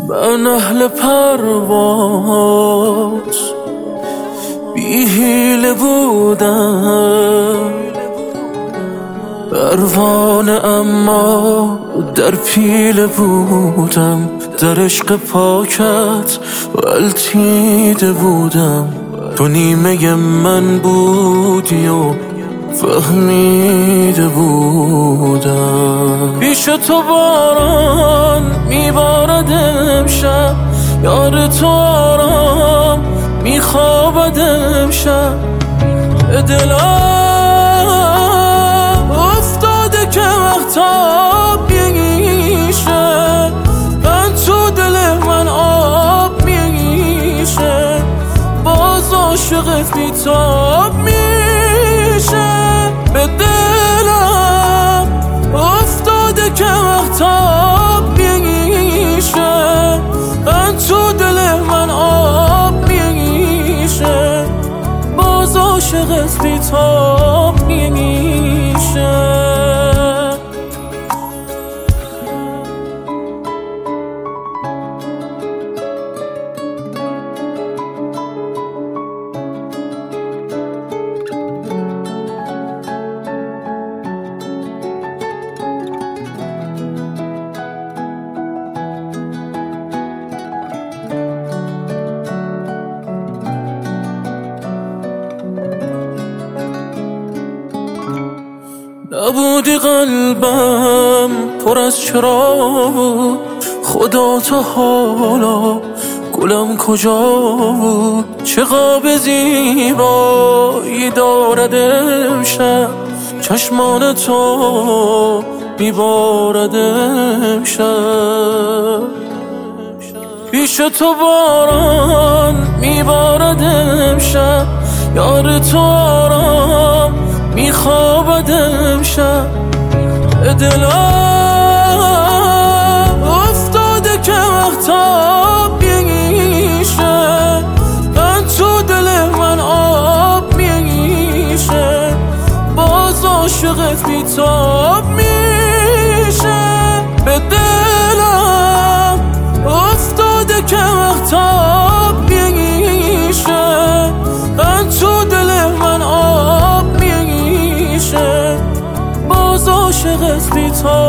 من اهل پرواز بی حیله بودم، پروانه اما در پیله بودم، در عشق پاکت غلطیده بودم. تو نیمه من بودی و فهمیده بودم. پیش تو باران میبارد امشب، یار تو آرام میخوابد امشب. دلم افتاده که وقتا میگیشه، من تو دل من آب میگیشه، باز عاشقت بیتاب میشه. به دلم افتاده که وقتا میگیشه، من تو دل من آب میگیشه، باز عاشقت بیتاب میشه. نبودی قلبم پر از چرا بود، خدا تا حالا گلم کجا بود. چه قاب زیبایی دارد امشب، چشمان تو میبارد امشب. پیش تو باران میبارد امشب، یار تو آرام میخوابد امشب. دلم افتاده که وقتا میگیشه، من تو دل من آب میگیشه، باز عاشقت بیتاب میشه. به دلم افتاده که وقتا میگیشه، من تو دل من آب میگیشه، باز عاشقت بیتاب